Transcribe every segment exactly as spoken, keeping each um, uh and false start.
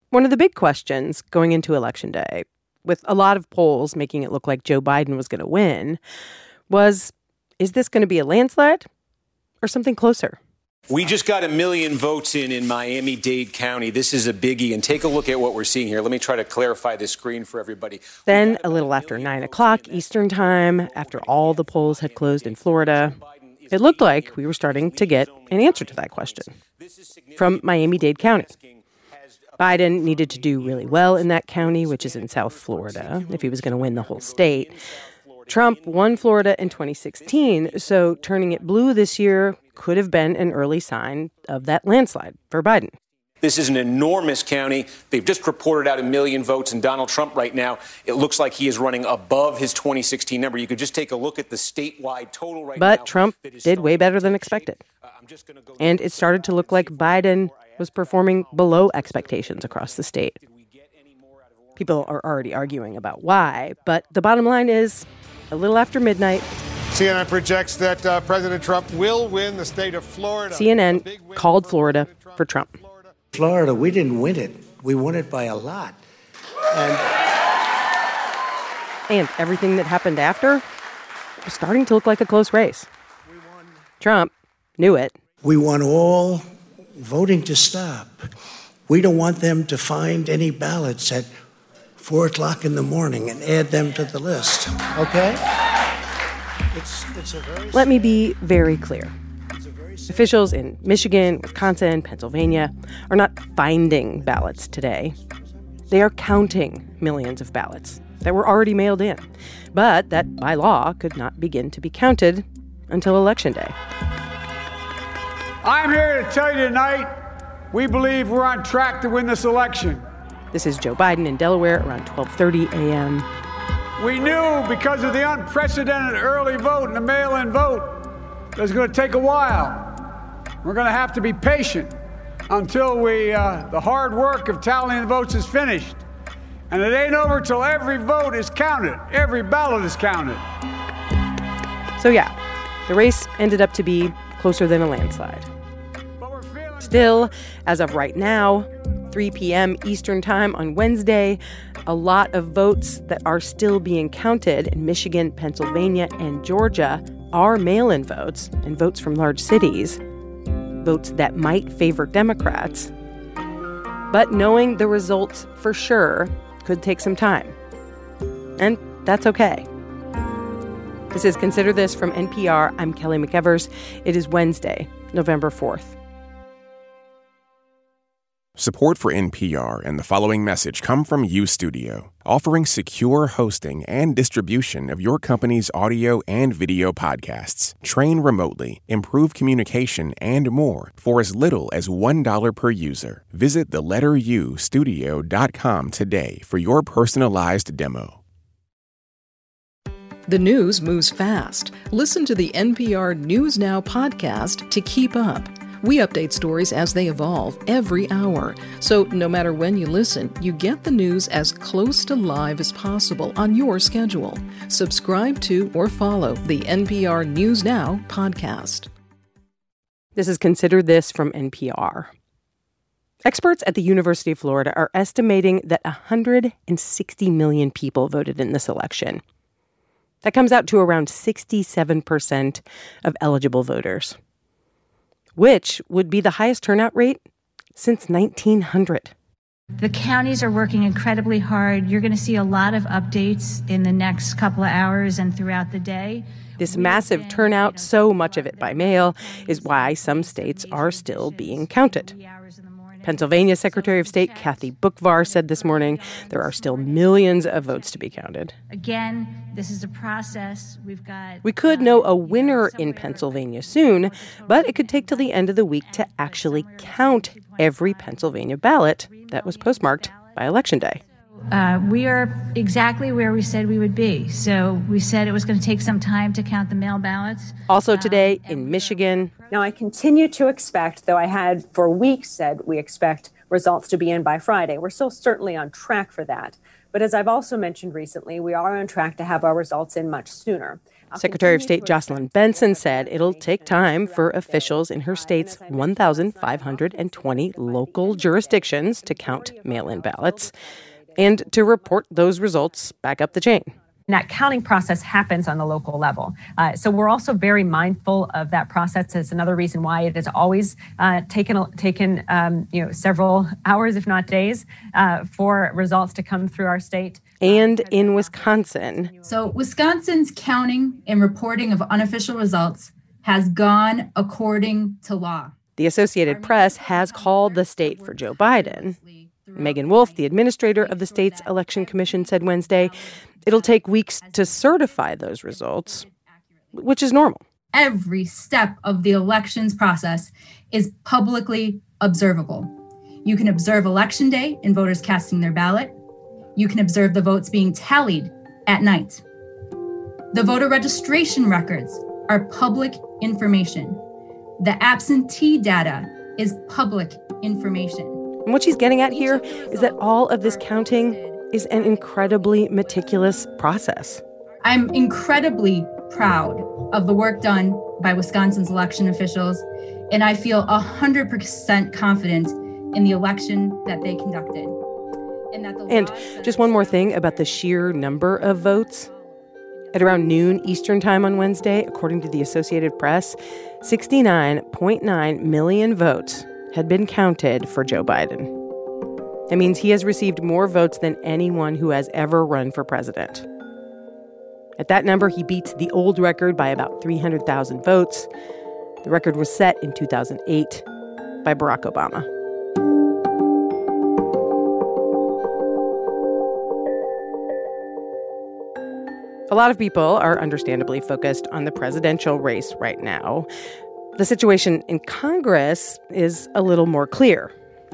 One of the big questions going into Election Day, with a lot of polls making it look like Joe Biden was going to win, was, is this going to be a landslide or something closer? We just got a million votes in in Miami-Dade County. This is a biggie. And take a look at what we're seeing here. Let me try to clarify the screen for everybody. Then, a little after nine o'clock Eastern time, after all the polls had closed in Florida, it looked like we were starting to get an answer to that question from Miami-Dade County. Biden needed to do really well in that county, which is in South Florida, if he was going to win the whole state. Trump won Florida in twenty sixteen, so turning it blue this year could have been an early sign of that landslide for Biden. This is an enormous county. They've just reported out a million votes, and Donald Trump right now, it looks like he is running above his twenty sixteen number. You could just take a look at the statewide total right now. But Trump did way better than expected. And it started to look like Biden was performing below expectations across the state. People are already arguing about why, but the bottom line is, a little after midnight, C N N projects that uh, President Trump will win the state of Florida. C N N called Florida for Trump. Florida, we didn't win it. We won it by a lot. And, and everything that happened after was starting to look like a close race. Trump knew it. We want all voting to stop. We don't want them to find any ballots at four o'clock in the morning and add them to the list. Okay? It's, it's a very Let me be very clear. Officials in Michigan, Wisconsin, Pennsylvania are not finding ballots today. They are counting millions of ballots that were already mailed in, but that by law could not begin to be counted until Election Day. I'm here to tell you tonight, we believe we're on track to win this election. This is Joe Biden in Delaware around twelve thirty a.m. We knew because of the unprecedented early vote and the mail-in vote that it was going to take a while. We're going to have to be patient until we, uh, the hard work of tallying the votes is finished. And it ain't over till every vote is counted. Every ballot is counted. So yeah, the race ended up to be closer than a landslide. Still, as of right now, three p.m. Eastern time on Wednesday, a lot of votes that are still being counted in Michigan, Pennsylvania, and Georgia are mail-in votes and votes from large cities, votes that might favor Democrats. But knowing the results for sure could take some time. And that's okay. This is Consider This from N P R. I'm Kelly McEvers. It is Wednesday, November fourth. Support for N P R and the following message come from UStudio, offering secure hosting and distribution of your company's audio and video podcasts. Train remotely, improve communication, and more for as little as one dollar per user. Visit the letter U studio dot com today for your personalized demo. The news moves fast. Listen to the N P R News Now podcast to keep up. We update stories as they evolve every hour. So no matter when you listen, you get the news as close to live as possible on your schedule. Subscribe to or follow the N P R News Now podcast. This is Consider This from N P R. Experts at the University of Florida are estimating that one hundred sixty million people voted in this election. That comes out to around sixty-seven percent of eligible voters, which would be the highest turnout rate since nineteen hundred. The counties are working incredibly hard. You're going to see a lot of updates in the next couple of hours and throughout the day. This massive turnout, so much of it by mail, is why some states are still being counted. Pennsylvania Secretary of State Kathy Boockvar said this morning there are still millions of votes to be counted. Again, this is a process. We've got. We could know a winner in Pennsylvania soon, but it could take till the end of the week to actually count every Pennsylvania ballot that was postmarked by Election Day. Uh, we are exactly where we said we would be. So we said it was going to take some time to count the mail ballots. Also today in Michigan. Now, I continue to expect, though I had for weeks said we expect results to be in by Friday. We're still certainly on track for that. But as I've also mentioned recently, we are on track to have our results in much sooner. Secretary of State Jocelyn Benson said it'll take time for officials in her state's one thousand five hundred twenty local jurisdictions to count mail-in ballots and to report those results back up the chain. And that counting process happens on the local level. Uh, so we're also very mindful of that process. It's another reason why it has always uh, taken taken um, you know several hours, if not days, uh, for results to come through our state. And in Wisconsin. So Wisconsin's counting and reporting of unofficial results has gone according to law. The Associated Press has called the state for Joe Biden. Megan Wolf, the administrator of the state's election commission, said Wednesday it'll take weeks to certify those results, which is normal. Every step of the elections process is publicly observable. You can observe Election Day and voters casting their ballot. You can observe the votes being tallied at night. The voter registration records are public information. The absentee data is public information. And what she's getting at here is that all of this counting is an incredibly meticulous process. I'm incredibly proud of the work done by Wisconsin's election officials, and I feel one hundred percent confident in the election that they conducted. And, that the and just one more thing about the sheer number of votes. At around noon Eastern time on Wednesday, according to the Associated Press, sixty-nine point nine million votes had been counted for Joe Biden. That means he has received more votes than anyone who has ever run for president. At that number, he beats the old record by about three hundred thousand votes. The record was set in two thousand eight by Barack Obama. A lot of people are understandably focused on the presidential race right now. The situation in Congress is a little more clear.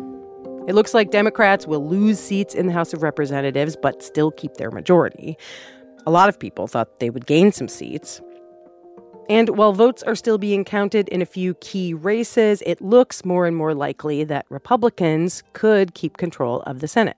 It looks like Democrats will lose seats in the House of Representatives but still keep their majority. A lot of people thought they would gain some seats. And while votes are still being counted in a few key races, it looks more and more likely that Republicans could keep control of the Senate.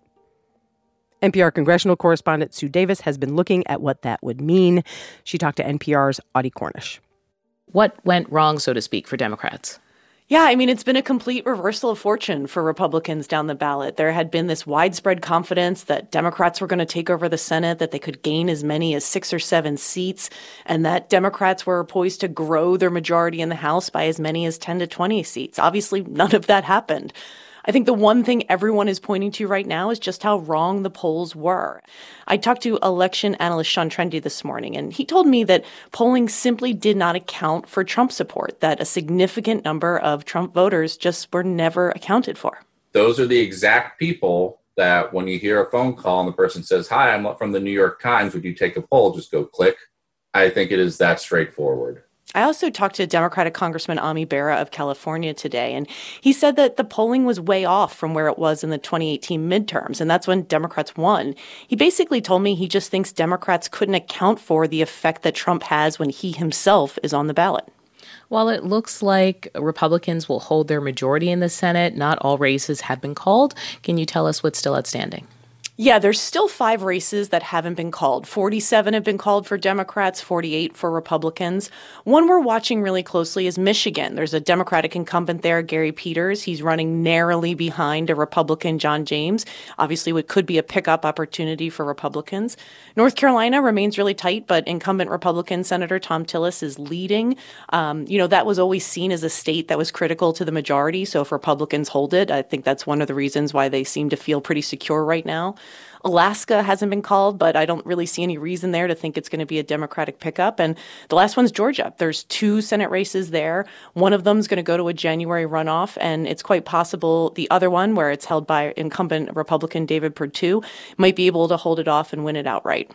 N P R congressional correspondent Sue Davis has been looking at what that would mean. She talked to N P R's Audie Cornish. What went wrong, so to speak, for Democrats? Yeah, I mean, it's been a complete reversal of fortune for Republicans down the ballot. There had been this widespread confidence that Democrats were going to take over the Senate, that they could gain as many as six or seven seats, and that Democrats were poised to grow their majority in the House by as many as ten to twenty seats. Obviously, none of that happened. I think the one thing everyone is pointing to right now is just how wrong the polls were. I talked to election analyst Sean Trende this morning, and he told me that polling simply did not account for Trump support, that a significant number of Trump voters just were never accounted for. Those are the exact people that when you hear a phone call and the person says, "Hi, I'm from the New York Times, would you take a poll?" Just go click. I think it is that straightforward. I also talked to Democratic Congressman Ami Bera of California today, and he said that the polling was way off from where it was in the twenty eighteen midterms, and that's when Democrats won. He basically told me he just thinks Democrats couldn't account for the effect that Trump has when he himself is on the ballot. While it looks like Republicans will hold their majority in the Senate, not all races have been called. Can you tell us what's still outstanding? Yeah, there's still five races that haven't been called. forty-seven have been called for Democrats, forty-eight for Republicans. One we're watching really closely is Michigan. There's a Democratic incumbent there, Gary Peters. He's running narrowly behind a Republican, John James. Obviously, what could be a pickup opportunity for Republicans. North Carolina remains really tight, but incumbent Republican Senator Thom Tillis is leading. Um, you know, that was always seen as a state that was critical to the majority. So if Republicans hold it, I think that's one of the reasons why they seem to feel pretty secure right now. Alaska hasn't been called, but I don't really see any reason there to think it's going to be a Democratic pickup. And the last one's Georgia. There's two Senate races there. One of them is going to go to a January runoff, and it's quite possible the other one, where it's held by incumbent Republican David Perdue, might be able to hold it off and win it outright.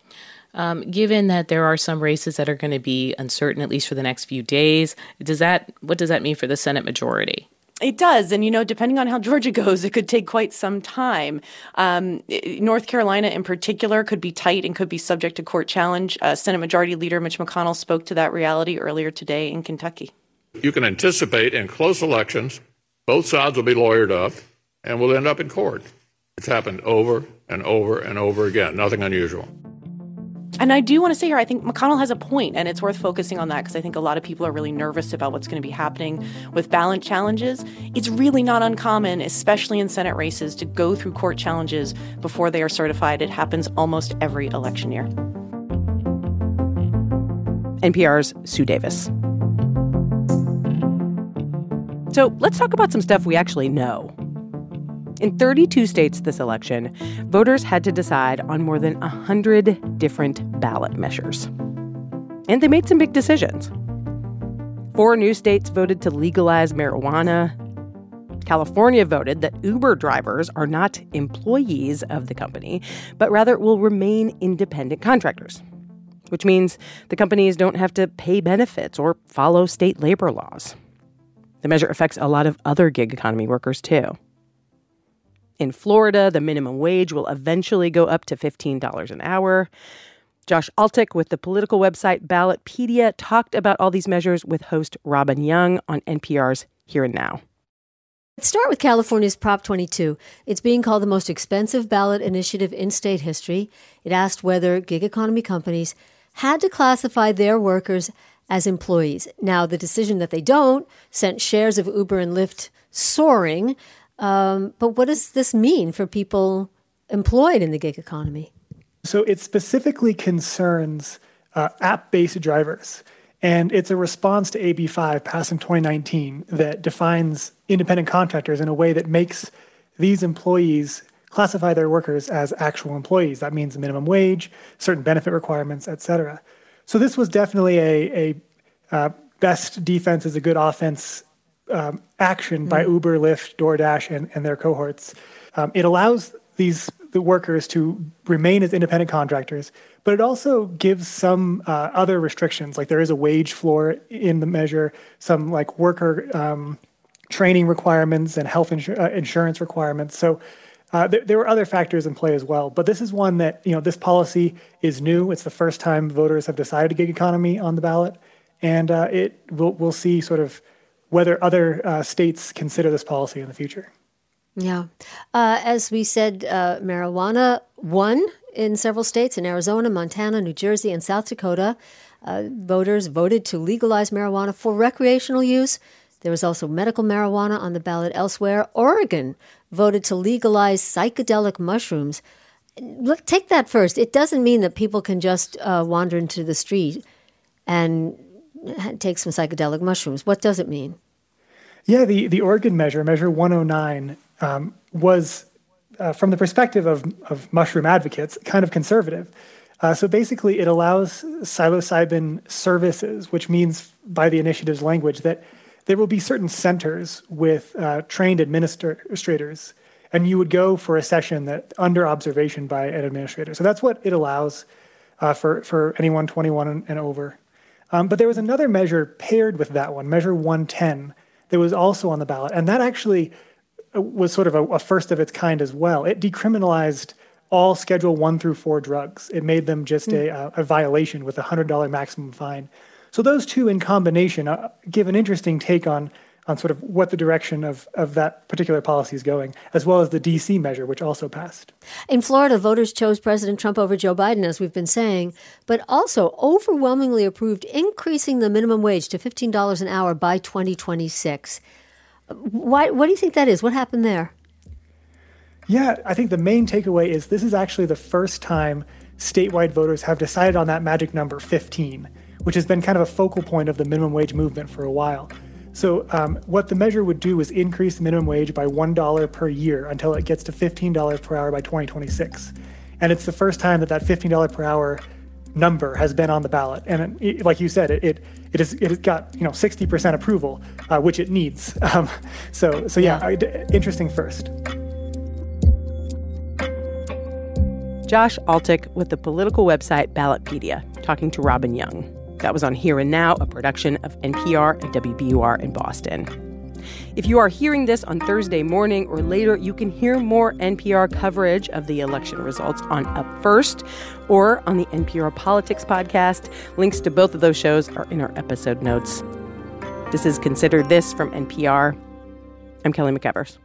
Um, given that there are some races that are going to be uncertain, at least for the next few days, does that what does that mean for the Senate majority? It does. And, you know, depending on how Georgia goes, it could take quite some time. Um, North Carolina in particular could be tight and could be subject to court challenge. Uh, Senate Majority Leader Mitch McConnell spoke to that reality earlier today in Kentucky. You can anticipate in close elections, both sides will be lawyered up and will end up in court. It's happened over and over and over again. Nothing unusual. And I do want to say here, I think McConnell has a point, and it's worth focusing on that because I think a lot of people are really nervous about what's going to be happening with ballot challenges. It's really not uncommon, especially in Senate races, to go through court challenges before they are certified. It happens almost every election year. N P R's Sue Davis. So let's talk about some stuff we actually know. In thirty-two states this election, voters had to decide on more than one hundred different ballot measures. And they made some big decisions. Four new states voted to legalize marijuana. California voted that Uber drivers are not employees of the company, but rather will remain independent contractors, which means the companies don't have to pay benefits or follow state labor laws. The measure affects a lot of other gig economy workers, too. In Florida, the minimum wage will eventually go up to fifteen dollars an hour. Josh Altick with the political website Ballotpedia talked about all these measures with host Robin Young on N P R's Here and Now. Let's start with California's Prop twenty-two. It's being called the most expensive ballot initiative in state history. It asked whether gig economy companies had to classify their workers as employees. Now, the decision that they don't sent shares of Uber and Lyft soaring. Um, but what does this mean for people employed in the gig economy? So it specifically concerns uh, app-based drivers. And it's a response to A B five passed in twenty nineteen that defines independent contractors in a way that makes these employees classify their workers as actual employees. That means minimum wage, certain benefit requirements, et cetera. So this was definitely a, a uh, best defense is a good offense um, action by mm-hmm. Uber, Lyft, DoorDash, and, and their cohorts. Um, it allows these the workers to remain as independent contractors, but it also gives some uh, other restrictions. Like there is a wage floor in the measure, some like worker um, training requirements and health insur- uh, insurance requirements. So uh, th- there were other factors in play as well. But this is one that, you know, this policy is new. It's the first time voters have decided a gig economy on the ballot. And uh, it we'll, we'll see sort of whether other uh, states consider this policy in the future. Yeah. Uh, as we said, uh, marijuana won in several states, in Arizona, Montana, New Jersey, and South Dakota. Uh, voters voted to legalize marijuana for recreational use. There was also medical marijuana on the ballot elsewhere. Oregon voted to legalize psychedelic mushrooms. Look, take that first. It doesn't mean that people can just uh, wander into the street and take some psychedelic mushrooms. What does it mean? Yeah, the, the Oregon measure, Measure one oh nine, um, was, uh, from the perspective of, of mushroom advocates, kind of conservative. Uh, so basically, it allows psilocybin services, which means, by the initiative's language, that there will be certain centers with uh, trained administrators, and you would go for a session that under observation by an administrator. So that's what it allows uh, for, for anyone twenty-one and, and over. Um, but there was another measure paired with that one, Measure one ten, that was also on the ballot. And that actually was sort of a, a first of its kind as well. It decriminalized all Schedule one through four drugs. It made them just mm. a, a violation with a one hundred dollars maximum fine. So those two in combination uh, give an interesting take on, on sort of what the direction of, of that particular policy is going, as well as the D C measure, which also passed. In Florida, voters chose President Trump over Joe Biden, as we've been saying, but also overwhelmingly approved increasing the minimum wage to fifteen dollars an hour by twenty twenty-six. Why, what do you think that is? What happened there? Yeah, I think the main takeaway is this is actually the first time statewide voters have decided on that magic number fifteen, which has been kind of a focal point of the minimum wage movement for a while. So um, what the measure would do is increase the minimum wage by one dollar per year until it gets to fifteen dollars per hour by twenty twenty-six. And it's the first time that that fifteen dollars per hour number has been on the ballot. And it, it, like you said, it it it, is, it has got, you know, sixty percent approval, uh, which it needs. Um, so, so yeah, yeah. Interesting first. Josh Altick with the political website Ballotpedia, talking to Robin Young. That was on Here and Now, a production of N P R and W B U R in Boston. If you are hearing this on Thursday morning or later, you can hear more N P R coverage of the election results on Up First or on the N P R Politics podcast. Links to both of those shows are in our episode notes. This is Consider This from N P R. I'm Kelly McEvers.